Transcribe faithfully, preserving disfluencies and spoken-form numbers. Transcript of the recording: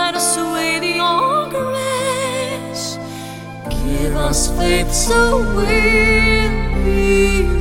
let us wait your grace. Give us faith so we'll believe.